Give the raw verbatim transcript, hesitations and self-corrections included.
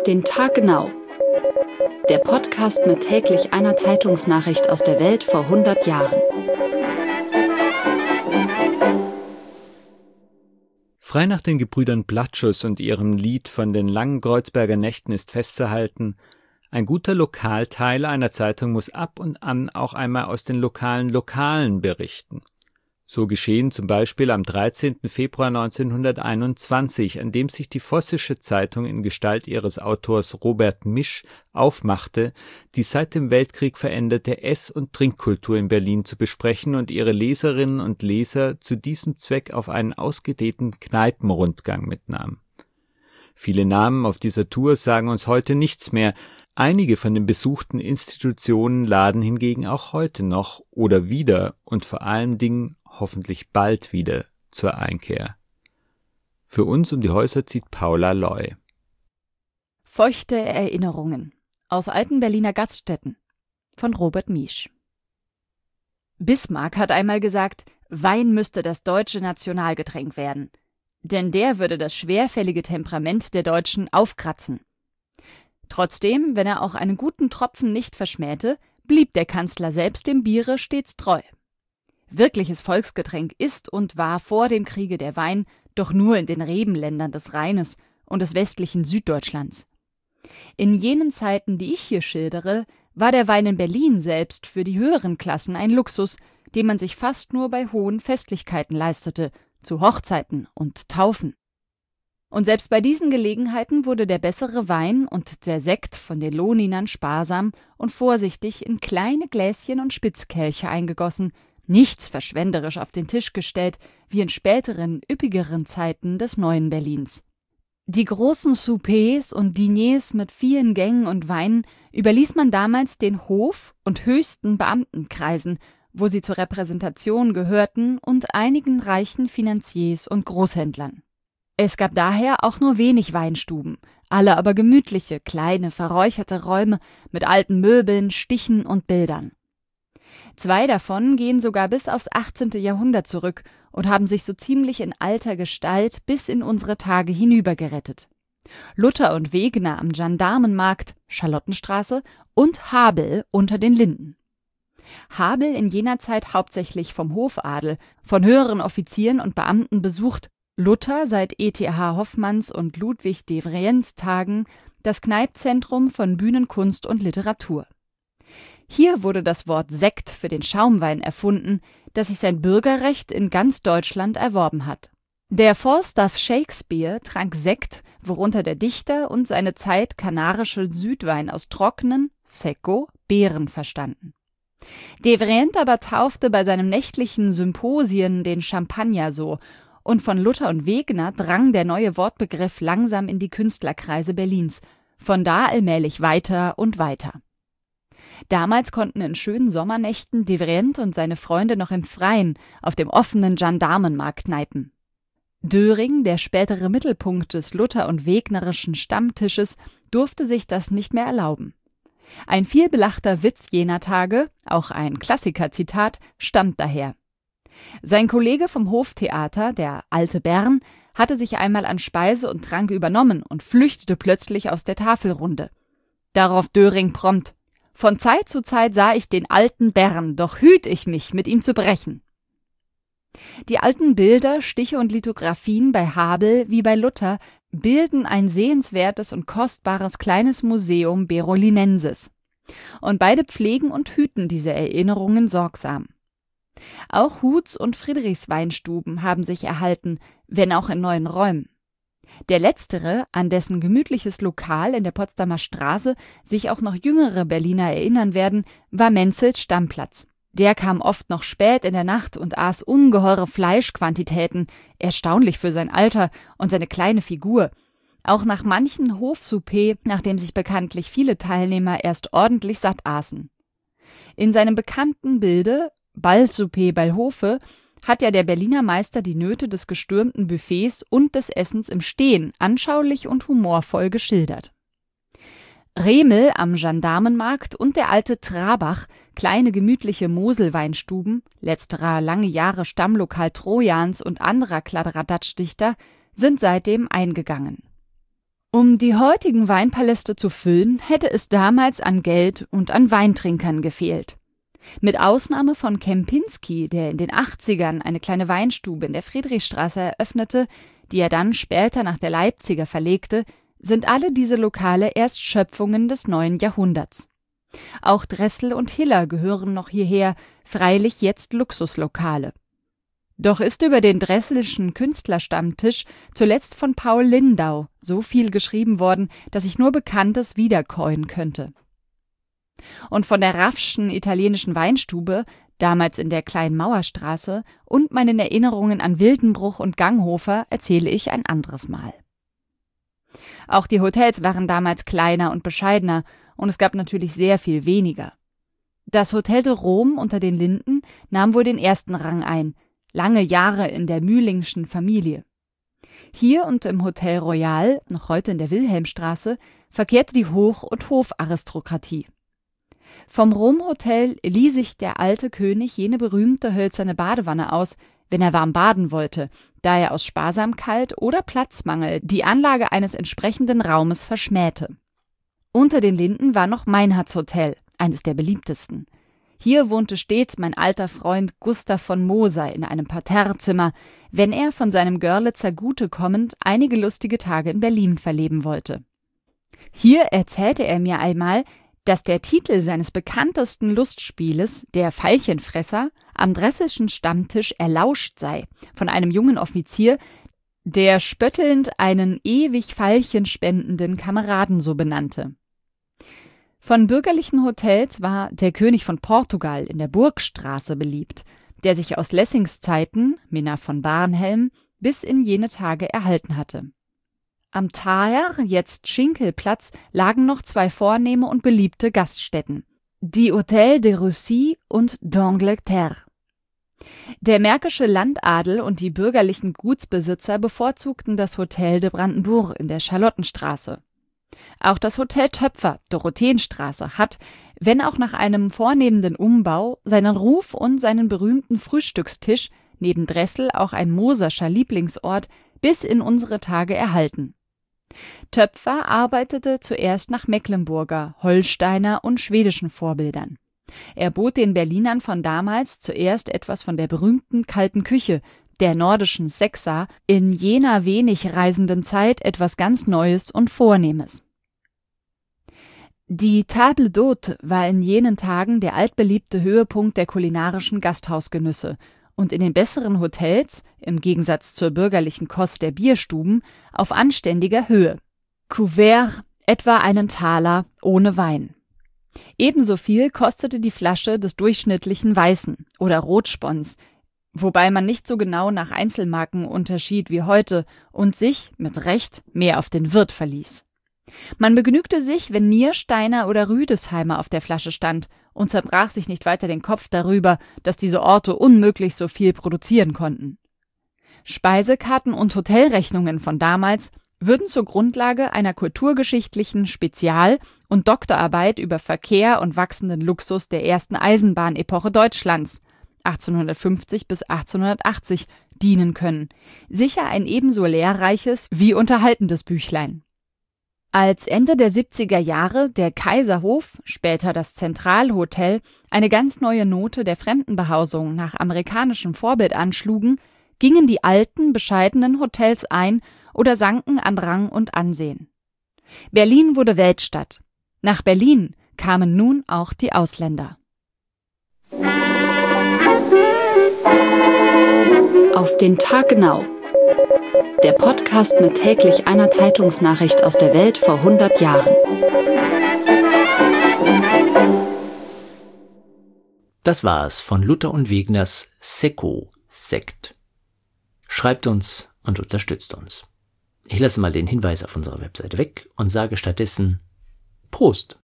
Auf den Tag genau. Der Podcast mit täglich einer Zeitungsnachricht aus der Welt vor hundert Jahren. Frei nach den Gebrüdern Blattschuss und ihrem Lied von den langen Kreuzberger Nächten ist festzuhalten, ein guter Lokalteiler einer Zeitung muss ab und an auch einmal aus den lokalen Lokalen berichten. So geschehen zum Beispiel am dreizehnten Februar neunzehnhunderteinundzwanzig, an dem sich die Vossische Zeitung in Gestalt ihres Autors Robert Misch aufmachte, die seit dem Weltkrieg veränderte Ess- und Trinkkultur in Berlin zu besprechen und ihre Leserinnen und Leser zu diesem Zweck auf einen ausgedehnten Kneipenrundgang mitnahm. Viele Namen auf dieser Tour sagen uns heute nichts mehr. Einige von den besuchten Institutionen laden hingegen auch heute noch oder wieder und vor allen Dingen hoffentlich bald wieder zur Einkehr. Für uns um die Häuser zieht Paula Loy. Feuchte Erinnerungen aus alten Berliner Gaststätten von Robert Misch. Bismarck hat einmal gesagt, Wein müsste das deutsche Nationalgetränk werden, denn der würde das schwerfällige Temperament der Deutschen aufkratzen. Trotzdem, wenn er auch einen guten Tropfen nicht verschmähte, blieb der Kanzler selbst dem Biere stets treu. Wirkliches Volksgetränk ist und war vor dem Kriege der Wein doch nur in den Rebenländern des Rheines und des westlichen Süddeutschlands. In jenen Zeiten, die ich hier schildere, war der Wein in Berlin selbst für die höheren Klassen ein Luxus, den man sich fast nur bei hohen Festlichkeiten leistete, zu Hochzeiten und Taufen. Und selbst bei diesen Gelegenheiten wurde der bessere Wein und der Sekt von den Lohninern sparsam und vorsichtig in kleine Gläschen und Spitzkelche eingegossen, nichts verschwenderisch auf den Tisch gestellt, wie in späteren, üppigeren Zeiten des neuen Berlins. Die großen Soupers und Diners mit vielen Gängen und Weinen überließ man damals den Hof- und höchsten Beamtenkreisen, wo sie zur Repräsentation gehörten, und einigen reichen Finanziers und Großhändlern. Es gab daher auch nur wenig Weinstuben, alle aber gemütliche, kleine, verräucherte Räume mit alten Möbeln, Stichen und Bildern. Zwei davon gehen sogar bis aufs achtzehnte Jahrhundert zurück und haben sich so ziemlich in alter Gestalt bis in unsere Tage hinübergerettet. Luther und Wegener am Gendarmenmarkt, Charlottenstraße, und Habel unter den Linden. Habel in jener Zeit hauptsächlich vom Hofadel, von höheren Offizieren und Beamten besucht, Luther seit E T H Hoffmanns und Ludwig Devrient Tagen das Kneipzentrum von Bühnenkunst und Literatur. Hier wurde das Wort Sekt für den Schaumwein erfunden, das sich sein Bürgerrecht in ganz Deutschland erworben hat. Der Falstaff Shakespeare trank Sekt, worunter der Dichter und seine Zeit kanarische Südwein aus trockenen, secco, Beeren verstanden. Devrient aber taufte bei seinem nächtlichen Symposien den Champagner so, und von Luther und Wegener drang der neue Wortbegriff langsam in die Künstlerkreise Berlins, von da allmählich weiter und weiter. Damals konnten in schönen Sommernächten Devrient und seine Freunde noch im Freien auf dem offenen Gendarmenmarkt kneipen. Döring, der spätere Mittelpunkt des Luther- und Wegnerischen Stammtisches, durfte sich das nicht mehr erlauben. Ein vielbelachter Witz jener Tage, auch ein Klassiker-Zitat, stammt daher. Sein Kollege vom Hoftheater, der alte Bern, hatte sich einmal an Speise und Trank übernommen und flüchtete plötzlich aus der Tafelrunde. Darauf Döring prompt: »Von Zeit zu Zeit sah ich den alten Bern, doch hüt ich mich, mit ihm zu brechen.« Die alten Bilder, Stiche und Lithografien bei Habel wie bei Luther bilden ein sehenswertes und kostbares kleines Museum Berolinensis. Und beide pflegen und hüten diese Erinnerungen sorgsam. Auch Huths- und Friedrichsweinstuben haben sich erhalten, wenn auch in neuen Räumen. Der letztere, an dessen gemütliches Lokal in der Potsdamer Straße sich auch noch jüngere Berliner erinnern werden, war Menzels Stammplatz. Der kam oft noch spät in der Nacht und aß ungeheure Fleischquantitäten, erstaunlich für sein Alter und seine kleine Figur. Auch nach manchen Hofsouper, nachdem sich bekanntlich viele Teilnehmer erst ordentlich satt aßen. In seinem bekannten Bilde Balsouper bei Hofe hat ja der Berliner Meister die Nöte des gestürmten Buffets und des Essens im Stehen anschaulich und humorvoll geschildert. Remel am Gendarmenmarkt und der alte Trabach, kleine gemütliche Moselweinstuben, letzterer lange Jahre Stammlokal Trojans und anderer Kladderadatschdichter, sind seitdem eingegangen. Um die heutigen Weinpaläste zu füllen, hätte es damals an Geld und an Weintrinkern gefehlt. Mit Ausnahme von Kempinski, der in den achtzigern eine kleine Weinstube in der Friedrichstraße eröffnete, die er dann später nach der Leipziger verlegte, sind alle diese Lokale erst Schöpfungen des neuen Jahrhunderts. Auch Dressel und Hiller gehören noch hierher, freilich jetzt Luxuslokale. Doch ist über den Dresselschen Künstlerstammtisch zuletzt von Paul Lindau so viel geschrieben worden, dass ich nur Bekanntes wiederkäuen könnte. Und von der Raffschen italienischen Weinstube, damals in der Kleinen Mauerstraße, und meinen Erinnerungen an Wildenbruch und Ganghofer erzähle ich ein anderes Mal. Auch die Hotels waren damals kleiner und bescheidener, und es gab natürlich sehr viel weniger. Das Hotel de Rome unter den Linden nahm wohl den ersten Rang ein, lange Jahre in der Mühlingschen Familie. Hier und im Hotel Royal, noch heute in der Wilhelmstraße, verkehrte die Hoch- und Hofaristokratie. Vom Rom-Hotel lieh sich der alte König jene berühmte hölzerne Badewanne aus, wenn er warm baden wollte, da er aus Sparsamkeit oder Platzmangel die Anlage eines entsprechenden Raumes verschmähte. Unter den Linden war noch Meinhards Hotel, eines der beliebtesten. Hier wohnte stets mein alter Freund Gustav von Moser in einem Parterrezimmer, wenn er von seinem Görlitzer Gute kommend einige lustige Tage in Berlin verleben wollte. Hier erzählte er mir einmal, dass der Titel seines bekanntesten Lustspieles, der Veilchenfresser, am Dresselschen Stammtisch erlauscht sei, von einem jungen Offizier, der spöttelnd einen ewig Veilchen spendenden Kameraden so benannte. Von bürgerlichen Hotels war der König von Portugal in der Burgstraße beliebt, der sich aus Lessings Zeiten, Minna von Barnhelm, bis in jene Tage erhalten hatte. Am Thaer, jetzt Schinkelplatz, lagen noch zwei vornehme und beliebte Gaststätten, die Hôtel de Russie und d'Angleterre. Der märkische Landadel und die bürgerlichen Gutsbesitzer bevorzugten das Hotel de Brandenburg in der Charlottenstraße. Auch das Hotel Töpfer, Dorotheenstraße, hat, wenn auch nach einem vornehmenden Umbau, seinen Ruf und seinen berühmten Frühstückstisch, neben Dressel auch ein Moserscher Lieblingsort, bis in unsere Tage erhalten. Töpfer arbeitete zuerst nach Mecklenburger, Holsteiner und schwedischen Vorbildern. Er bot den Berlinern von damals zuerst etwas von der berühmten kalten Küche, der nordischen Sexa, in jener wenig reisenden Zeit etwas ganz Neues und Vornehmes. Die Table d'Hôte war in jenen Tagen der altbeliebte Höhepunkt der kulinarischen Gasthausgenüsse und in den besseren Hotels, im Gegensatz zur bürgerlichen Kost der Bierstuben, auf anständiger Höhe. Couvert etwa einen Taler ohne Wein. Ebenso viel kostete die Flasche des durchschnittlichen Weißen oder Rotspons, wobei man nicht so genau nach Einzelmarken unterschied wie heute und sich, mit Recht, mehr auf den Wirt verließ. Man begnügte sich, wenn Niersteiner oder Rüdesheimer auf der Flasche stand und zerbrach sich nicht weiter den Kopf darüber, dass diese Orte unmöglich so viel produzieren konnten. Speisekarten und Hotelrechnungen von damals würden zur Grundlage einer kulturgeschichtlichen Spezial- und Doktorarbeit über Verkehr und wachsenden Luxus der ersten Eisenbahnepoche Deutschlands achtzehnhundertfünfzig bis achtzehnhundertachtzig dienen können. Sicher ein ebenso lehrreiches wie unterhaltendes Büchlein. Als Ende der siebziger Jahre der Kaiserhof, später das Zentralhotel, eine ganz neue Note der Fremdenbehausung nach amerikanischem Vorbild anschlugen, gingen die alten, bescheidenen Hotels ein oder sanken an Rang und Ansehen. Berlin wurde Weltstadt. Nach Berlin kamen nun auch die Ausländer. Auf den Tag genau. Der Podcast mit täglich einer Zeitungsnachricht aus der Welt vor hundert Jahren. Das war's von Luther und Wegners Sekko, Sekt. Schreibt uns und unterstützt uns. Ich lasse mal den Hinweis auf unserer Webseite weg und sage stattdessen Prost!